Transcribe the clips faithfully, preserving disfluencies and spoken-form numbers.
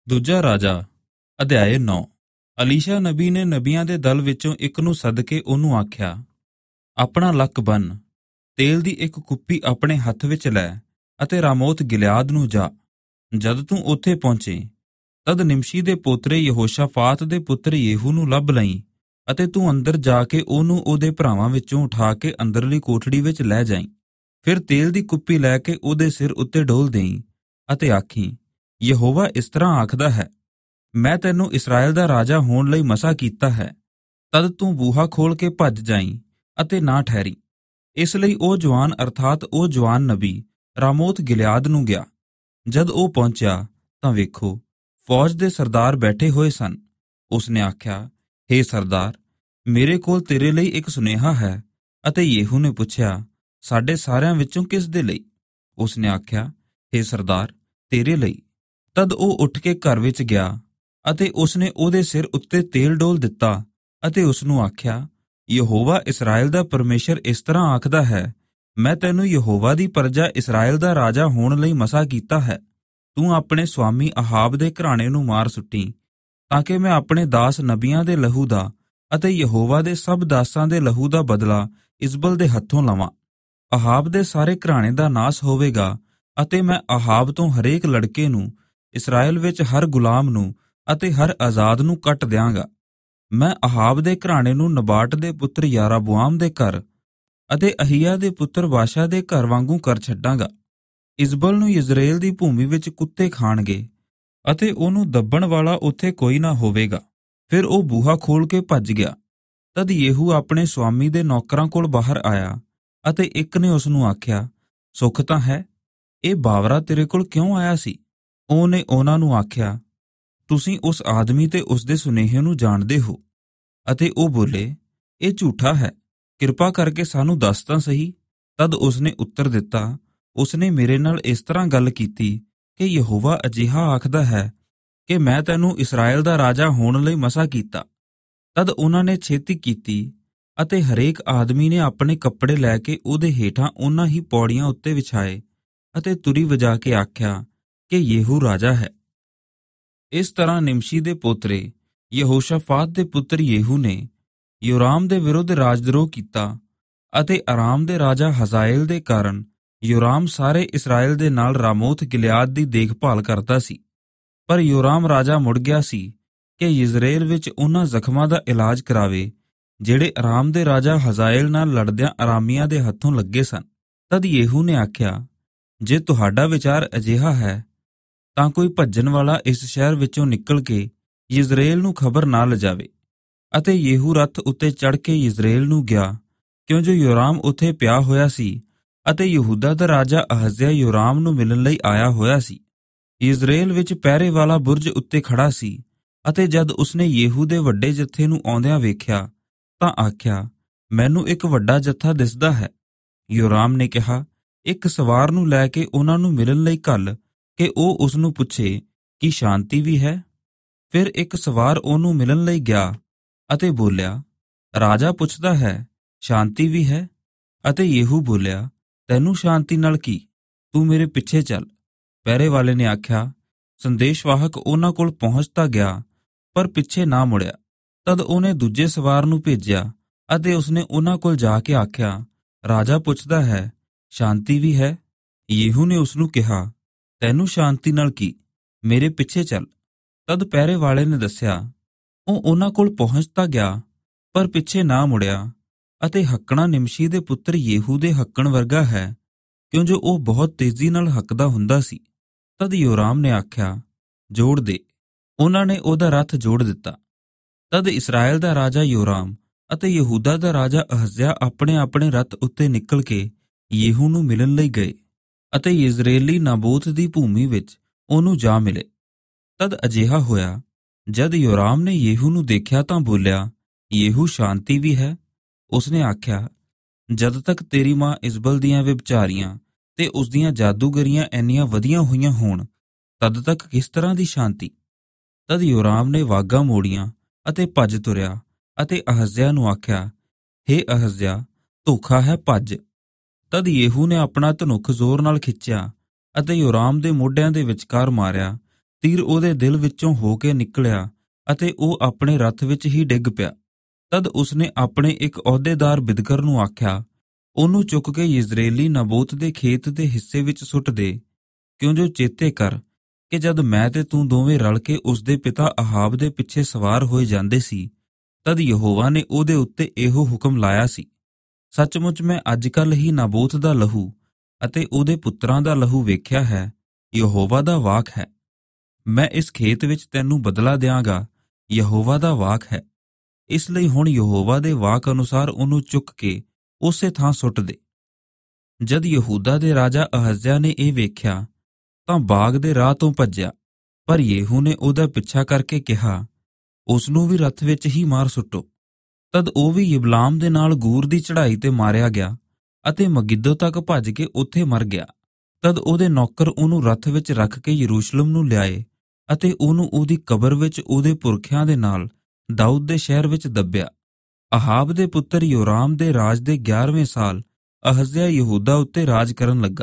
ਦੂਜਾ ਰਾਜਾ ਅਧਿਆਇ ਨੌ। ਅਲੀਸ਼ਾ ਨਬੀ ਨੇ ਨਬੀਆਂ ਦੇ ਦਲ ਵਿੱਚੋਂ ਇੱਕ ਨੂੰ ਸੱਦ ਕੇ ਉਹਨੂੰ ਆਖਿਆ, ਆਪਣਾ ਲੱਕ ਬੰਨ੍ਹ, ਤੇਲ ਦੀ ਇੱਕ ਕੁੱਪੀ ਆਪਣੇ ਹੱਥ ਵਿੱਚ ਲੈ ਅਤੇ ਰਾਮੋਤ ਗਿਲਿਆਦ ਨੂੰ ਜਾ। ਜਦ ਤੂੰ ਉੱਥੇ ਪਹੁੰਚੇ ਤਦ ਨਿਮਸ਼ੀ ਦੇ ਪੋਤਰੇ ਯਹੋਸ਼ਾਫਾਤ ਦੇ ਪੁੱਤਰ ਯੇਹੂ ਨੂੰ ਲੱਭ ਲਈਂ ਅਤੇ ਤੂੰ ਅੰਦਰ ਜਾ ਕੇ ਉਹਨੂੰ ਉਹਦੇ ਭਰਾਵਾਂ ਵਿੱਚੋਂ ਉਠਾ ਕੇ ਅੰਦਰਲੀ ਕੋਠੜੀ ਵਿੱਚ ਲੈ ਜਾਈਂ। ਫਿਰ ਤੇਲ ਦੀ ਕੁੱਪੀ ਲੈ ਕੇ ਉਹਦੇ ਸਿਰ ਉੱਤੇ ਡੋਲ ਦੇਈਂ ਅਤੇ ਆਖੀਂ, ਯਹੋਵਾ ਇਸ ਤਰ੍ਹਾਂ ਆਖਦਾ ਹੈ, ਮੈਂ ਤੈਨੂੰ ਇਸਰਾਏਲ ਦਾ ਰਾਜਾ ਹੋਣ ਲਈ ਮਸਾ ਕੀਤਾ ਹੈ। ਤਦ ਤੂੰ ਬੂਹਾ ਖੋਲ ਕੇ ਭੱਜ ਜਾਈਂ ਅਤੇ ਨਾ ਠਹਿਰੀ। ਇਸ ਲਈ ਉਹ ਜਵਾਨ ਅਰਥਾਤ ਉਹ ਜਵਾਨ ਨਬੀ ਰਾਮੋਤ ਗਿਲਿਆਦ ਨੂੰ ਗਿਆ। ਜਦ ਉਹ ਪਹੁੰਚਿਆ ਤਾਂ ਵੇਖੋ, ਫੌਜ ਦੇ ਸਰਦਾਰ ਬੈਠੇ ਹੋਏ ਸਨ। ਉਸਨੇ ਆਖਿਆ, ਹੇ ਸਰਦਾਰ, ਮੇਰੇ ਕੋਲ ਤੇਰੇ ਲਈ ਇੱਕ ਸੁਨੇਹਾ ਹੈ। ਅਤੇ ਯੇਹੂ ਨੇ ਪੁੱਛਿਆ, ਸਾਡੇ ਸਾਰਿਆਂ ਵਿੱਚੋਂ ਕਿਸ ਦੇ ਲਈ? ਉਸਨੇ ਆਖਿਆ, ਹੇ ਸਰਦਾਰ, ਤੇਰੇ ਲਈ। ਤਦ ਉਹ ਉੱਠ ਕੇ ਘਰ ਵਿੱਚ ਗਿਆ ਅਤੇ ਉਸਨੇ ਉਹਦੇ ਸਿਰ ਉੱਤੇ ਤੇਲ ਡੋਲ ਦਿੱਤਾ ਅਤੇ ਉਸਨੂੰ ਆਖਿਆ, ਯਹੋਵਾ ਇਸਰਾਏਲ ਦਾ ਪਰਮੇਸ਼ਰ ਇਸ ਤਰ੍ਹਾਂ ਆਖਦਾ ਹੈ, ਮੈਂ ਤੈਨੂੰ ਯਹੋਵਾ ਦੀ ਪਰਜਾ ਇਸਰਾਏਲ ਦਾ ਰਾਜਾ ਹੋਣ ਲਈ ਮਸਾ ਕੀਤਾ ਹੈ। ਤੂੰ ਆਪਣੇ ਸੁਆਮੀ ਅਹਾਬ ਦੇ ਘਰਾਣੇ ਨੂੰ ਮਾਰ ਸੁੱਟੀ, ਤਾਂ ਕਿ ਮੈਂ ਆਪਣੇ ਦਾਸ ਨਬੀਆਂ ਦੇ ਲਹੂ ਦਾ ਅਤੇ ਯਹੋਵਾ ਦੇ ਸਭ ਦਾਸਾਂ ਦੇ ਲਹੂ ਦਾ ਬਦਲਾ ਇਜ਼ਬਲ ਦੇ ਹੱਥੋਂ ਲਵਾਂ। ਅਹਾਬ ਦੇ ਸਾਰੇ ਘਰਾਣੇ ਦਾ ਨਾਸ ਹੋਵੇਗਾ ਅਤੇ ਮੈਂ ਅਹਾਬ ਤੋਂ ਹਰੇਕ ਲੜਕੇ ਨੂੰ, ਇਸਰਾਏਲ ਵਿੱਚ ਹਰ ਗੁਲਾਮ ਨੂੰ ਅਤੇ ਹਰ ਆਜ਼ਾਦ ਨੂੰ ਕੱਟ ਦਿਆਂਗਾ। ਮੈਂ ਅਹਾਬ ਦੇ ਘਰਾਣੇ ਨੂੰ ਨਬਾਟ ਦੇ ਪੁੱਤਰ ਯਾਰਾਬੁਆਮ ਦੇ ਘਰ ਅਤੇ ਅਹੀਆ ਦੇ ਪੁੱਤਰ ਬਾਸ਼ਾ ਦੇ ਘਰ ਵਾਂਗੂ ਕਰ ਛੱਡਾਂਗਾ। ਇਜ਼ਬਲ ਨੂੰ ਯਜ਼ਰੇਲ ਦੀ ਭੂਮੀ ਵਿੱਚ ਕੁੱਤੇ ਖਾਣਗੇ ਅਤੇ ਉਹਨੂੰ ਦੱਬਣ ਵਾਲਾ ਉੱਥੇ ਕੋਈ ਨਾ ਹੋਵੇਗਾ। ਫਿਰ ਉਹ ਬੂਹਾ ਖੋਲ ਕੇ ਭੱਜ ਗਿਆ। ਤਦ ਯੇਹੂ ਆਪਣੇ ਸੁਆਮੀ ਦੇ ਨੌਕਰਾਂ ਕੋਲ ਬਾਹਰ ਆਇਆ ਅਤੇ ਇੱਕ ਨੇ ਉਸਨੂੰ ਆਖਿਆ, ਸੁੱਖ ਤਾਂ ਹੈ, ਇਹ ਬਾਵਰਾ ਤੇਰੇ ਕੋਲ ਕਿਉਂ ਆਇਆ ਸੀ? ਉਹਨੇ ਉਹਨਾਂ ਨੂੰ ਆਖਿਆ, ਤੁਸੀਂ ਉਸ ਆਦਮੀ ਤੇ ਉਸਦੇ ਸੁਨੇਹੇ ਨੂੰ ਜਾਣਦੇ ਹੋ। ਅਤੇ ਉਹ ਬੋਲੇ, ਇਹ ਝੂਠਾ ਹੈ, ਕਿਰਪਾ ਕਰਕੇ ਸਾਨੂੰ ਦੱਸ ਤਾਂ ਸਹੀ। ਤਦ ਉਸਨੇ ਉੱਤਰ ਦਿੱਤਾ, ਉਸਨੇ ਮੇਰੇ ਨਾਲ ਇਸ ਤਰ੍ਹਾਂ ਗੱਲ ਕੀਤੀ ਕਿ ਯਹੋਵਾ ਅਜਿਹਾ ਆਖਦਾ ਹੈ ਕਿ ਮੈਂ ਤੈਨੂੰ ਇਸਰਾਏਲ ਦਾ ਰਾਜਾ ਹੋਣ ਲਈ ਮਸਾ ਕੀਤਾ। ਤਦ ਉਹਨਾਂ ਨੇ ਛੇਤੀ ਕੀਤੀ ਅਤੇ ਹਰੇਕ ਆਦਮੀ ਨੇ ਆਪਣੇ ਕੱਪੜੇ ਲੈ ਕੇ ਉਹਦੇ ਹੇਠਾਂ ਉਹਨਾਂ ਹੀ ਪੌੜੀਆਂ ਉੱਤੇ ਵਿਛਾਏ ਅਤੇ ਤੁਰੀ ਵਜਾ ਕੇ ਆਖਿਆ ਕਿ ਯੇਹੂ ਰਾਜਾ ਹੈ। ਇਸ ਤਰ੍ਹਾਂ ਨਿਮਸ਼ੀ ਦੇ ਪੋਤਰੇ ਯਹੋਸ਼ਾਫਾਤ ਦੇ ਪੁੱਤਰ ਯੇਹੂ ਨੇ ਯੋਰਾਮ ਦੇ ਵਿਰੁੱਧ ਰਾਜਦਰੋਹ ਕੀਤਾ ਅਤੇ ਅਰਾਮ ਦੇ ਰਾਜਾ ਹਜ਼ਾਏਲ ਦੇ ਕਾਰਨ ਯੋਰਾਮ ਸਾਰੇ ਇਸਰਾਏਲ ਦੇ ਨਾਲ ਰਾਮੋਤ ਗਿਲਿਆਦ ਦੀ ਦੇਖਭਾਲ ਕਰਦਾ ਸੀ। ਪਰ ਯੋਰਾਮ ਰਾਜਾ ਮੁੜ ਗਿਆ ਸੀ ਕਿ ਯਿਜ਼ਰੇਲ ਵਿੱਚ ਉਹਨਾਂ ਜ਼ਖਮਾਂ ਦਾ ਇਲਾਜ ਕਰਾਵੇ ਜਿਹੜੇ ਅਰਾਮ ਦੇ ਰਾਜਾ ਹਜ਼ਾਏਲ ਨਾਲ ਲੜਦਿਆਂ ਅਰਾਮੀਆਂ ਦੇ ਹੱਥੋਂ ਲੱਗੇ ਸਨ। ਤਦ ਯੇਹੂ ਨੇ ਆਖਿਆ, ਜੇ ਤੁਹਾਡਾ ਵਿਚਾਰ ਅਜਿਹਾ ਹੈ ਤਾਂ ਕੋਈ ਭੱਜਣ ਵਾਲਾ ਇਸ ਸ਼ਹਿਰ ਵਿੱਚੋਂ ਨਿਕਲ ਕੇ ਯਿਜ਼ਰੇਲ ਨੂੰ ਖਬਰ ਨਾ ਲਿਜਾਵੇ। ਅਤੇ ਯੇਹੂ ਰੱਥ ਉੱਤੇ ਚੜ੍ਹ ਕੇ ਯਿਜ਼ਰੇਲ ਨੂੰ ਗਿਆ, ਕਿਉਂ ਜੋ ਯੋਰਾਮ ਉੱਥੇ ਪਿਆ ਹੋਇਆ ਸੀ ਅਤੇ ਯਹੂਦਾ ਦਾ ਰਾਜਾ ਅਹਜ਼ਿਆ ਯੋਰਾਮ ਨੂੰ ਮਿਲਣ ਲਈ ਆਇਆ ਹੋਇਆ ਸੀ। ਯਿਜ਼ਰੇਲ ਵਿੱਚ ਪਹਿਰੇ ਵਾਲਾ ਬੁਰਜ ਉੱਤੇ ਖੜਾ ਸੀ ਅਤੇ ਜਦ ਉਸਨੇ ਯੇਹੂ ਦੇ ਵੱਡੇ ਜੱਥੇ ਨੂੰ ਆਉਂਦਿਆਂ ਵੇਖਿਆ ਤਾਂ ਆਖਿਆ, ਮੈਨੂੰ ਇੱਕ ਵੱਡਾ ਜੱਥਾ ਦਿਸਦਾ ਹੈ। ਯੋਰਾਮ ਨੇ ਕਿਹਾ, ਇੱਕ ਸਵਾਰ ਨੂੰ ਲੈ ਕੇ ਉਹਨਾਂ ਨੂੰ ਮਿਲਣ ਲਈ ਘੱਲ ਕਿ ਉਹ ਉਸਨੂੰ ਪੁੱਛੇ ਕਿ ਸ਼ਾਂਤੀ ਵੀ ਹੈ। ਫਿਰ ਇੱਕ ਸਵਾਰ ਉਹਨੂੰ ਮਿਲਣ ਲਈ ਗਿਆ ਅਤੇ ਬੋਲਿਆ, ਰਾਜਾ ਪੁੱਛਦਾ ਹੈ, ਸ਼ਾਂਤੀ ਵੀ ਹੈ? ਅਤੇ ਯੇਹੂ ਬੋਲਿਆ, ਤੈਨੂੰ ਸ਼ਾਂਤੀ ਨਾਲ ਕੀ, ਤੂੰ ਮੇਰੇ ਪਿੱਛੇ ਚੱਲ। ਪਹਿਰੇ ਵਾਲੇ ਨੇ ਆਖਿਆ, ਸੰਦੇਸ਼ਵਾਹਕ ਉਹਨਾਂ ਕੋਲ ਪਹੁੰਚ ਤਾਂ ਗਿਆ ਪਰ ਪਿੱਛੇ ਨਾ ਮੁੜਿਆ। ਤਦ ਉਹਨੇ ਦੂਜੇ ਸਵਾਰ ਨੂੰ ਭੇਜਿਆ ਅਤੇ ਉਸਨੇ ਉਹਨਾਂ ਕੋਲ ਜਾ ਕੇ ਆਖਿਆ, ਰਾਜਾ ਪੁੱਛਦਾ ਹੈ, ਸ਼ਾਂਤੀ ਵੀ ਹੈ? ਯੇਹੂ ਨੇ ਉਸਨੂੰ ਕਿਹਾ, ਤੈਨੂੰ ਸ਼ਾਂਤੀ ਨਾਲ ਕੀ, ਮੇਰੇ ਪਿੱਛੇ ਚੱਲ। ਤਦ ਪਹਿਰੇ ਵਾਲੇ ਨੇ ਦੱਸਿਆ, ਉਹ ਉਹਨਾਂ ਕੋਲ ਪਹੁੰਚ ਤਾਂ ਗਿਆ ਪਰ ਪਿੱਛੇ ਨਾ ਮੁੜਿਆ ਅਤੇ ਹੱਕਣਾ ਨਿਮਸ਼ੀ ਦੇ ਪੁੱਤਰ ਯੇਹੂ ਦੇ ਹੱਕਣ ਵਰਗਾ ਹੈ, ਕਿਉਂ ਜੋ ਉਹ ਬਹੁਤ ਤੇਜ਼ੀ ਨਾਲ ਹੱਕਦਾ ਹੁੰਦਾ ਸੀ। ਤਦ ਯੋਰਾਮ ਨੇ ਆਖਿਆ, ਜੋੜ ਦੇ। ਉਹਨਾਂ ਨੇ ਉਹਦਾ ਰੱਥ ਜੋੜ ਦਿੱਤਾ। ਤਦ ਇਸਰਾਏਲ ਦਾ ਰਾਜਾ ਯੋਰਾਮ ਅਤੇ ਯਹੂਦਾ ਦਾ ਰਾਜਾ ਅਹਜ਼ਿਆ ਆਪਣੇ ਆਪਣੇ ਰੱਥ ਉੱਤੇ ਨਿਕਲ ਕੇ ਯੇਹੂ ਨੂੰ ਮਿਲਣ ਲਈ ਗਏ ਅਤੇ ਯਿਜ਼ਰੇਲੀ ਨਾਬੋਤ ਦੀ ਭੂਮੀ ਵਿੱਚ ਉਹਨੂੰ ਜਾ ਮਿਲੇ। ਤਦ ਅਜਿਹਾ ਹੋਇਆ, ਜਦ ਯੋਰਾਮ ਨੇ ਯੇਹੂ ਨੂੰ ਦੇਖਿਆ ਤਾਂ ਬੋਲਿਆ, ਯੇਹੂ ਸ਼ਾਂਤੀ ਵੀ ਹੈ? ਉਸਨੇ ਆਖਿਆ, ਜਦ ਤੱਕ ਤੇਰੀ ਮਾਂ ਇਜ਼ਬਲ ਦੀਆਂ ਵਿਭਚਾਰੀਆਂ ਤੇ ਉਸਦੀਆਂ ਜਾਦੂਗਰੀਆਂ ਇੰਨੀਆਂ ਵਧੀਆਂ ਹੋਈਆਂ ਹੋਣ ਤਦ ਤੱਕ ਕਿਸ ਤਰ੍ਹਾਂ ਦੀ ਸ਼ਾਂਤੀ? ਤਦ ਯੋਰਾਮ ਨੇ ਵਾਗਾਂ ਮੋੜੀਆਂ ਅਤੇ ਭੱਜ ਤੁਰਿਆ ਅਤੇ ਅਹਜ਼ਿਆ ਨੂੰ ਆਖਿਆ, ਹੇ ਅਹਜ਼ਿਆ, ਧੋਖਾ ਹੈ, ਭੱਜ। ਤਦ ਯੇਹੂ ਨੇ ਆਪਣਾ ਧਨੁੱਖ ਜ਼ੋਰ ਨਾਲ ਖਿੱਚਿਆ ਅਤੇ ਯੋਰਾਮ ਦੇ ਮੋਢਿਆਂ ਦੇ ਵਿਚਕਾਰ ਮਾਰਿਆ ਤੀਰ ਉਹਦੇ ਦਿਲ ਵਿੱਚੋਂ ਹੋ ਕੇ ਨਿਕਲਿਆ ਅਤੇ ਉਹ ਆਪਣੇ ਰੱਥ ਵਿੱਚ ਹੀ ਡਿੱਗ ਪਿਆ। ਤਦ ਉਸਨੇ ਆਪਣੇ ਇੱਕ ਅਹੁਦੇਦਾਰ ਬਿਦਕਰ ਨੂੰ ਆਖਿਆ, ਉਹਨੂੰ ਚੁੱਕ ਕੇ ਯਿਜ਼ਰੇਲੀ ਨਬੋਤ ਦੇ ਖੇਤ ਦੇ ਹਿੱਸੇ ਵਿੱਚ ਸੁੱਟ ਦੇ, ਕਿਉਂ ਜੋ ਚੇਤੇ ਕਰ ਕਿ ਜਦ ਮੈਂ ਤੇ ਤੂੰ ਦੋਵੇਂ ਰਲ ਕੇ ਉਸਦੇ ਪਿਤਾ ਅਹਾਬ ਦੇ ਪਿੱਛੇ ਸਵਾਰ ਹੋਏ ਜਾਂਦੇ ਸੀ, ਤਦ ਯਹੋਵਾ ਨੇ ਉਹਦੇ ਉੱਤੇ ਇਹੋ ਹੁਕਮ ਲਾਇਆ ਸੀ, ਸੱਚਮੁੱਚ ਮੈਂ ਅੱਜ ਕੱਲ੍ਹ ਹੀ ਨਬੋਤ ਦਾ ਲਹੂ ਅਤੇ ਉਹਦੇ ਪੁੱਤਰਾਂ ਦਾ ਲਹੂ ਵੇਖਿਆ ਹੈ। ਯਹੋਵਾ ਦਾ ਵਾਕ ਹੈ, ਮੈਂ ਇਸ ਖੇਤ ਵਿੱਚ ਤੈਨੂੰ ਬਦਲਾ ਦਿਆਂਗਾ। ਯਹੋਵਾ ਦਾ ਵਾਕ ਹੈ। ਇਸ ਲਈ ਹੁਣ ਯਹੋਵਾ ਦੇ ਵਾਕ ਅਨੁਸਾਰ ਉਹਨੂੰ ਚੁੱਕ ਕੇ ਉਸੇ ਥਾਂ ਸੁੱਟ ਦੇ। ਜਦ ਯਹੂਦਾ ਦੇ ਰਾਜਾ ਅਹਜ਼ਿਆ ਨੇ ਇਹ ਵੇਖਿਆ ਤਾਂ ਬਾਗ ਦੇ ਰਾਹ ਤੋਂ ਭੱਜਿਆ, ਪਰ ਯੇਹੂ ਨੇ ਉਹਦਾ ਪਿੱਛਾ ਕਰਕੇ ਕਿਹਾ, ਉਸ ਨੂੰ ਵੀ ਰੱਥ ਵਿੱਚ ਹੀ ਮਾਰ ਸੁੱਟੋ। ਤਦ ਉਹ ਵੀ ਯਬਲਾਮ ਦੇ ਨਾਲ ਗੂਰ ਦੀ ਚੜ੍ਹਾਈ ਤੇ ਮਾਰਿਆ ਗਿਆ ਅਤੇ ਮਗਿੱਦੋ ਤੱਕ ਭੱਜ ਕੇ ਉੱਥੇ ਮਰ ਗਿਆ। ਤਦ ਉਹਦੇ ਨੌਕਰ ਉਹਨੂੰ ਰੱਥ ਵਿੱਚ ਰੱਖ ਕੇ ਯਰੂਸ਼ਲਮ ਨੂੰ ਲਿਆਏ ਅਤੇ ਉਹਨੂੰ ਉਹਦੀ ਕਬਰ ਵਿੱਚ ਉਹਦੇ ਪੁਰਖਿਆਂ ਦੇ ਨਾਲ ਦਾਊਦ ਦੇ ਸ਼ਹਿਰ ਵਿੱਚ ਦੱਬਿਆ। ਅਹਾਬ ਦੇ ਪੁੱਤਰ ਯੋਰਾਮ ਦੇ ਰਾਜ ਦੇ ਗਿਆਰਵੇਂ ਸਾਲ ਅਹਜ਼ਿਆ ਯਹੂਦਾ ਉੱਤੇ ਰਾਜ ਕਰਨ ਲੱਗਾ।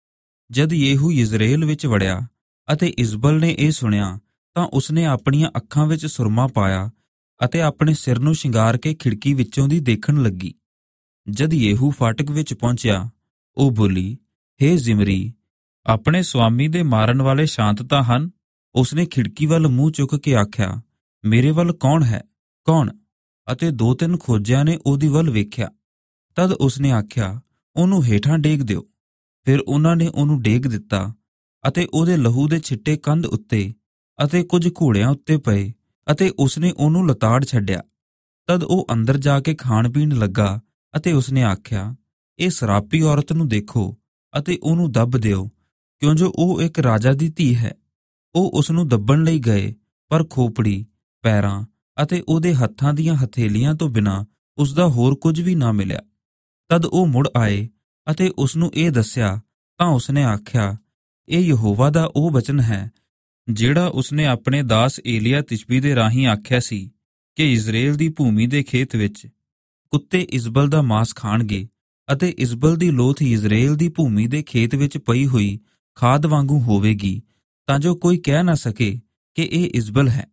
ਜਦ ਯੇਹੂ ਯਿਜ਼ਰੇਲ ਵਿੱਚ ਵੜਿਆ ਅਤੇ ਇਜ਼ਬਲ ਨੇ ਇਹ ਸੁਣਿਆ ਤਾਂ ਉਸਨੇ ਆਪਣੀਆਂ ਅੱਖਾਂ ਵਿੱਚ ਸੁਰਮਾ ਪਾਇਆ ਅਤੇ ਆਪਣੇ ਸਿਰ ਨੂੰ ਸ਼ਿੰਗਾਰ ਕੇ ਖਿੜਕੀ ਵਿੱਚੋਂ ਦੀ ਦੇਖਣ ਲੱਗੀ। ਜਦ ਯੇਹੂ ਫਾਟਕ ਵਿੱਚ ਪਹੁੰਚਿਆ, ਉਹ ਬੋਲੀ, ਹੇ ਜ਼ਿਮਰੀ, ਆਪਣੇ ਸੁਆਮੀ ਦੇ ਮਾਰਨ ਵਾਲੇ ਸ਼ਾਂਤ ਤਾਂ ਹਨ? ਉਸਨੇ ਖਿੜਕੀ ਵੱਲ ਮੂੰਹ ਚੁੱਕ ਕੇ ਆਖਿਆ, ਮੇਰੇ ਵੱਲ ਕੌਣ ਹੈ, ਕੌਣ? ਅਤੇ ਦੋ ਤਿੰਨ ਖੋਜਿਆਂ ਨੇ ਉਹਦੀ ਵੱਲ ਵੇਖਿਆ। ਤਦ ਉਸਨੇ ਆਖਿਆ, ਉਹਨੂੰ ਹੇਠਾਂ ਡੇਗ ਦਿਓ। ਫਿਰ ਉਹਨਾਂ ਨੇ ਉਹਨੂੰ ਡੇਗ ਦਿੱਤਾ ਅਤੇ ਉਹਦੇ ਲਹੂ ਦੇ ਛਿੱਟੇ ਕੰਧ ਉੱਤੇ ਅਤੇ ਕੁਝ ਘੋੜਿਆਂ ਉੱਤੇ ਪਏ ਅਤੇ ਉਸਨੇ ਉਹਨੂੰ ਲਤਾੜ ਛੱਡਿਆ। ਤਦ ਉਹ ਅੰਦਰ ਜਾ ਕੇ ਖਾਣ ਪੀਣ ਲੱਗਾ ਅਤੇ ਉਸਨੇ ਆਖਿਆ, ਇਹ ਸਰਾਪੀ ਔਰਤ ਨੂੰ ਦੇਖੋ ਅਤੇ ਉਹਨੂੰ ਦੱਬ ਦਿਓ, ਕਿਉਂ ਜੋ ਉਹ ਇੱਕ ਰਾਜਾ ਦੀ ਧੀ ਹੈ। ਉਹ ਉਸਨੂੰ ਦੱਬਣ ਲਈ ਗਏ, ਪਰ ਖੋਪੜੀ, ਪੈਰਾਂ ਅਤੇ ਉਹਦੇ ਹੱਥਾਂ ਦੀਆਂ ਹਥੇਲੀਆਂ ਤੋਂ ਬਿਨਾਂ ਉਸਦਾ ਹੋਰ ਕੁਝ ਵੀ ਨਾ ਮਿਲਿਆ। ਤਦ ਉਹ ਮੁੜ ਆਏ ਅਤੇ ਉਸਨੂੰ ਇਹ ਦੱਸਿਆ ਤਾਂ ਉਸਨੇ ਆਖਿਆ, ਇਹ ਯਹੋਵਾ ਦਾ ਉਹ ਬਚਨ ਹੈ ਜਿਹੜਾ ਉਸਨੇ ਆਪਣੇ ਦਾਸ ਏਲੀਆ ਤਿਸ਼ਬੀ ਦੇ ਰਾਹੀਂ ਆਖਿਆ ਸੀ ਕਿ ਇਜ਼ਰਾਈਲ ਦੀ ਭੂਮੀ ਦੇ ਖੇਤ ਵਿੱਚ ਕੁੱਤੇ ਇਜ਼ਬਲ ਦਾ ਮਾਸ ਖਾਣਗੇ ਅਤੇ ਇਜ਼ਬਲ ਦੀ ਲੋਥ ਇਜ਼ਰਾਈਲ ਦੀ ਭੂਮੀ ਦੇ ਖੇਤ ਵਿੱਚ ਪਈ ਹੋਈ ਖਾਦ ਵਾਂਗੂ ਹੋਵੇਗੀ, ਤਾਂ ਜੋ ਕੋਈ ਕਹਿ ਨਾ ਸਕੇ ਕਿ ਇਹ ਇਜ਼ਬਲ ਹੈ।